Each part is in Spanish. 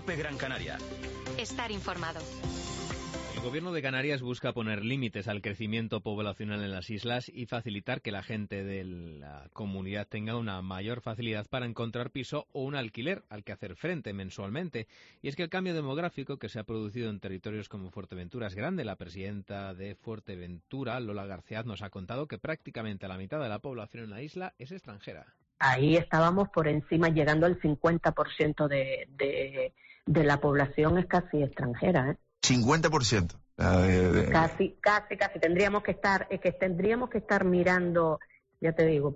COPE Gran Canaria. Estar informado. El Gobierno de Canarias busca poner límites al crecimiento poblacional en las islas y facilitar que la gente de la comunidad tenga una mayor facilidad para encontrar piso o un alquiler al que hacer frente mensualmente. Y es que el cambio demográfico que se ha producido en territorios como Fuerteventura es grande. La presidenta de Fuerteventura, Lola García, nos ha contado que prácticamente la mitad de la población en la isla es extranjera. Ahí estábamos por encima, llegando al 50% de la población es casi extranjera, ¿eh? 50%. Casi. Tendríamos que estar mirando, ya te digo,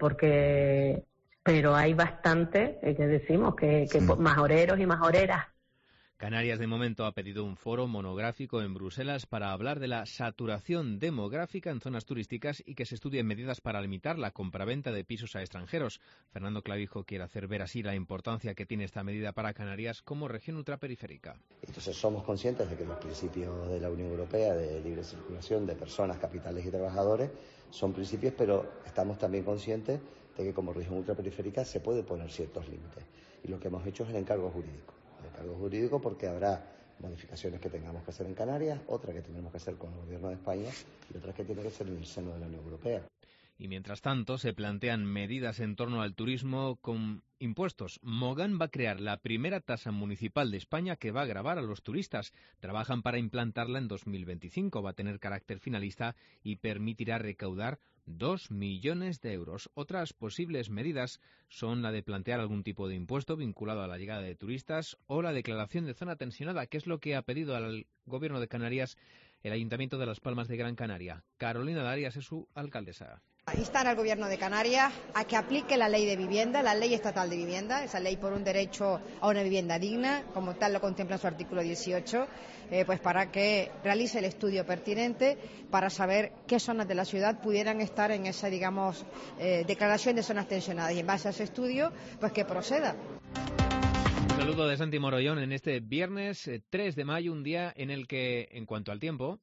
pero hay bastante, que decimos, que majoreros y majoreras. Canarias, de momento, ha pedido un foro monográfico en Bruselas para hablar de la saturación demográfica en zonas turísticas y que se estudien medidas para limitar la compraventa de pisos a extranjeros. Fernando Clavijo quiere hacer ver así la importancia que tiene esta medida para Canarias como región ultraperiférica. Entonces somos conscientes de que los principios de la Unión Europea de libre circulación de personas, capitales y trabajadores son principios, pero estamos también conscientes de que como región ultraperiférica se puede poner ciertos límites. Y lo que hemos hecho es el encargo jurídico. Porque habrá modificaciones que tengamos que hacer en Canarias, otras que tendremos que hacer con el Gobierno de España y otras que tienen que ser en el seno de la Unión Europea. Y mientras tanto se plantean medidas en torno al turismo con impuestos. Mogán va a crear la primera tasa municipal de España que va a gravar a los turistas. Trabajan para implantarla en 2025. Va a tener carácter finalista y permitirá recaudar 2 millones de euros. Otras posibles medidas son la de plantear algún tipo de impuesto vinculado a la llegada de turistas o la declaración de zona tensionada, que es lo que ha pedido al Gobierno de Canarias el Ayuntamiento de Las Palmas de Gran Canaria. Carolina Darias es su alcaldesa. Instar al Gobierno de Canarias a que aplique la ley de vivienda, la ley estatal de vivienda, esa ley por un derecho a una vivienda digna, como tal lo contempla en su artículo 18, pues para que realice el estudio pertinente para saber qué zonas de la ciudad pudieran estar en esa, declaración de zonas tensionadas y en base a ese estudio, pues que proceda. Un saludo de Santi Morollón en este viernes 3 de mayo, un día en el que, en cuanto al tiempo,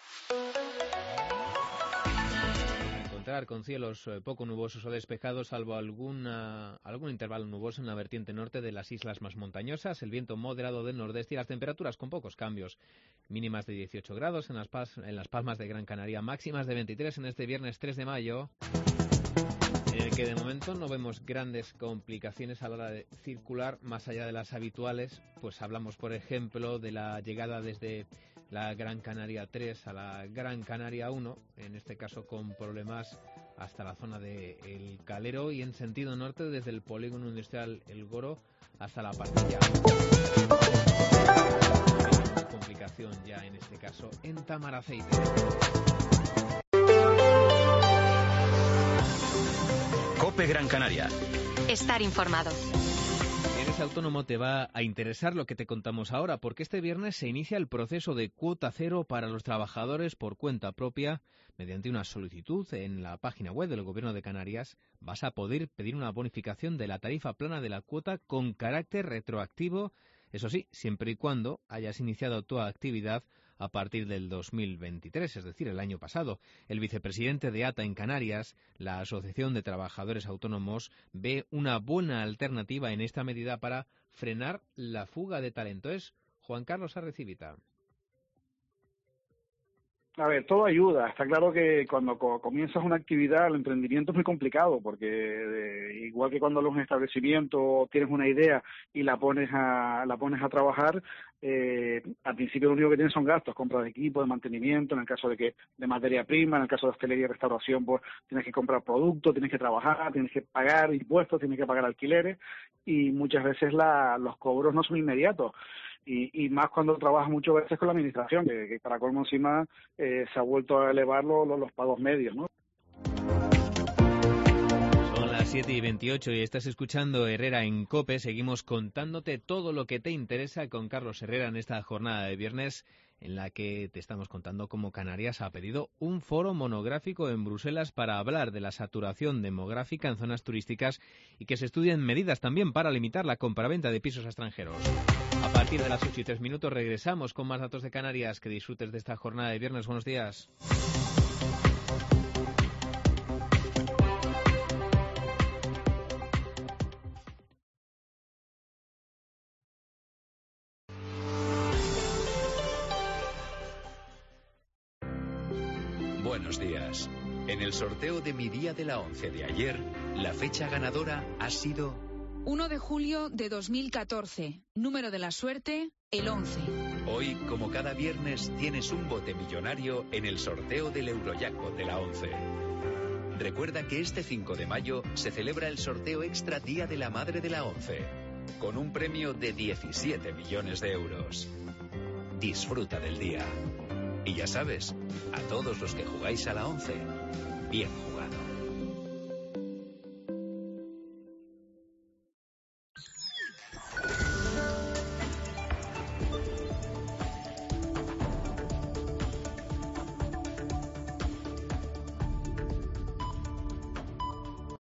con cielos poco nubosos o despejados, salvo algún intervalo nuboso en la vertiente norte de las islas más montañosas, el viento moderado del nordeste y las temperaturas con pocos cambios. Mínimas de 18 grados en las Palmas de Gran Canaria, máximas de 23 en este viernes 3 de mayo, en el que de momento no vemos grandes complicaciones a la hora de circular más allá de las habituales. Pues hablamos, por ejemplo, de la llegada desde la Gran Canaria 3 a la Gran Canaria 1, en este caso con problemas hasta la zona de El Calero y en sentido norte desde el polígono industrial El Goro hasta la Partilla. Complicación ya en este caso en Tamaraceite. COPE Gran Canaria. Estar informado. Si eres autónomo te va a interesar lo que te contamos ahora, porque este viernes se inicia el proceso de cuota cero para los trabajadores por cuenta propia. Mediante una solicitud en la página web del Gobierno de Canarias vas a poder pedir una bonificación de la tarifa plana de la cuota con carácter retroactivo, eso sí, siempre y cuando hayas iniciado tu actividad a partir del 2023, es decir, el año pasado. El vicepresidente de ATA en Canarias, la Asociación de Trabajadores Autónomos, ve una buena alternativa en esta medida para frenar la fuga de talento. Es Juan Carlos Arrecibita. A ver, todo ayuda. Está claro que cuando comienzas una actividad, el emprendimiento es muy complicado, porque igual que cuando un establecimiento tienes una idea y la pones a trabajar, al principio lo único que tienes son gastos, compra de equipo, de mantenimiento, en el caso de materia prima, en el caso de hostelería y restauración, pues tienes que comprar productos, tienes que trabajar, tienes que pagar impuestos, tienes que pagar alquileres, y muchas veces los cobros no son inmediatos. Y más cuando trabajas muchas veces con la administración, que para colmo encima se ha vuelto a elevar los pagos medios, ¿no? Son las 7:28 y estás escuchando Herrera en COPE. Seguimos contándote todo lo que te interesa con Carlos Herrera en esta jornada de viernes, en la que te estamos contando cómo Canarias ha pedido un foro monográfico en Bruselas para hablar de la saturación demográfica en zonas turísticas y que se estudien medidas también para limitar la compraventa de pisos a extranjeros. A partir de las 8:03 regresamos con más datos de Canarias. Que disfrutes de esta jornada de viernes. Buenos días. Buenos días. En el sorteo de Mi Día de la 11 de ayer, la fecha ganadora ha sido 1 de julio de 2014. Número de la suerte, el 11. Hoy, como cada viernes, tienes un bote millonario en el sorteo del Eurojackpot de la 11. Recuerda que este 5 de mayo se celebra el sorteo extra Día de la Madre de la 11, con un premio de 17 millones de euros. Disfruta del día. Y ya sabes, a todos los que jugáis a la 11, bien jugado.